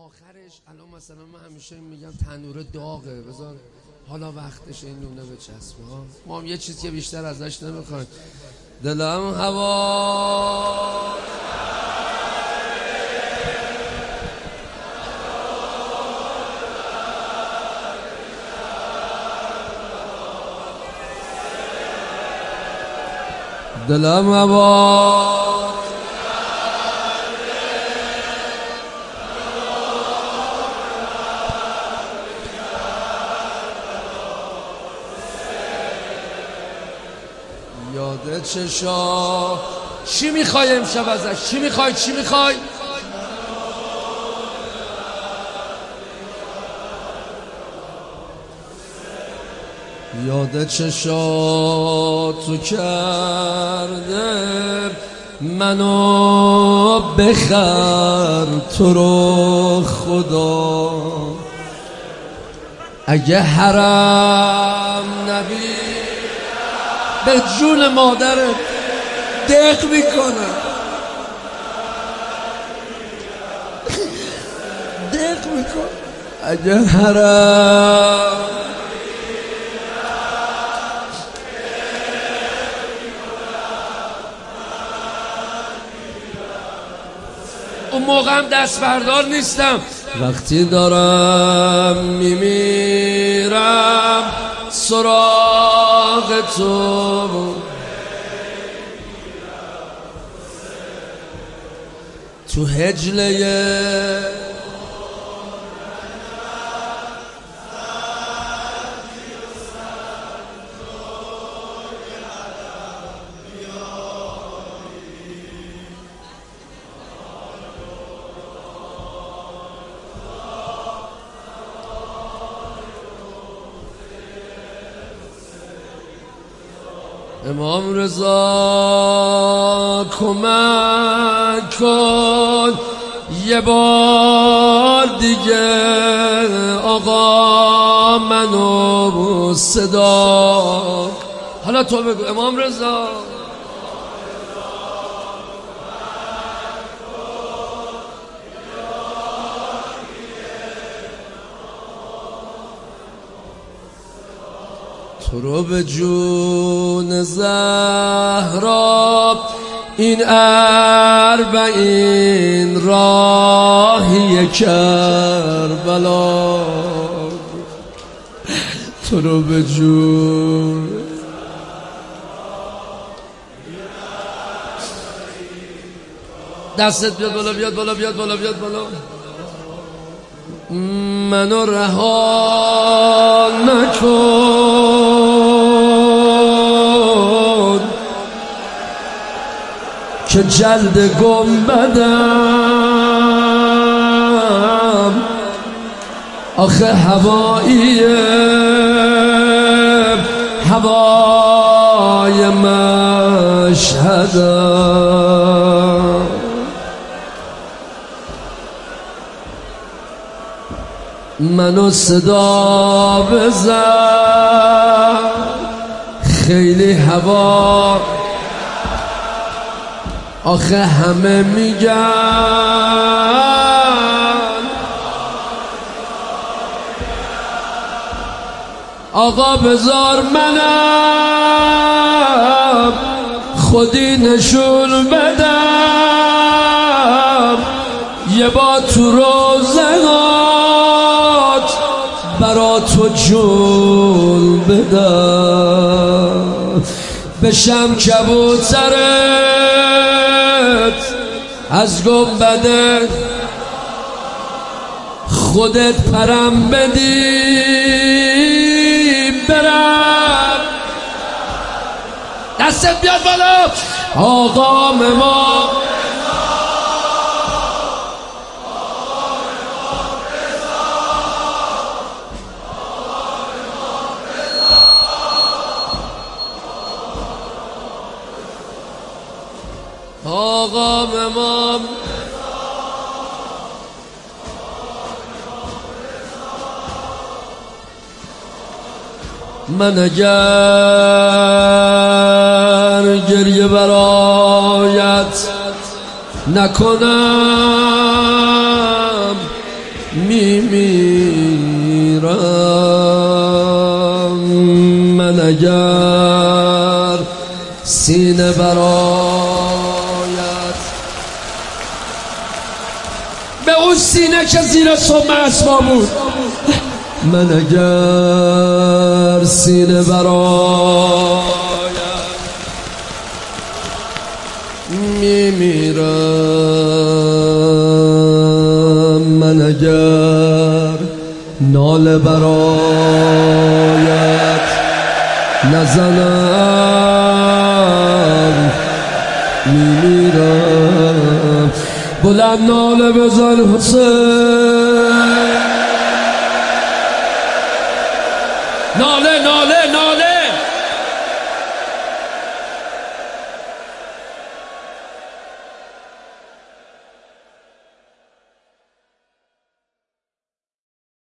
آخرش الان مثلا من همیشه میگم تنور داغه، بذار حالا وقتش این نونه بچسبه ها. ما هم یه چیزی بیشتر ازش نمیخوایم. دلم هوا دلم هوا یاده چشا. چی میخوای امشب ازش؟ چی میخوای؟ چی میخوای؟ یاده چشا تو کرده منو بخر تو رو خدا. اگه حرم نبی به جون مادرت دق میکنه، دق میکنه. اگه حرم اون موقع هم دست بردار نیستم. وقتی دارم میمیرم سراغ تو، تو هجله امام رضا کمک کن یه بار دیگه آقا منو صدا. حالا تو بگو امام رضا. تو رو به جون زهرا این اربعین راهی کربلا. تو رو به جون دستت بیاد بالا، بیاد بالا، بیاد بالا، بیاد بالا. منو رها نکن که جلد گنبدم، آخه هواییه هوای مشهدم. منو صدا بزن خیلی هوا، آخه همه میگن آقا بذار منم خودی نشون بدم یه با تو روزگات برا تو جون بدم. بشم کبوترت از گنبد خودت پرم بدی برم. دستت بیاد بالا. آقا ما آقا امام من اگر گریه برایت نکنم میمیرم من اگر سینه برایت به اون سینه که زیر صبح اسما بود من اگر سینه برایت میمیرم من اگر ناله برایت نزنم میمیرم بلند ناله بزن حسین ناله ناله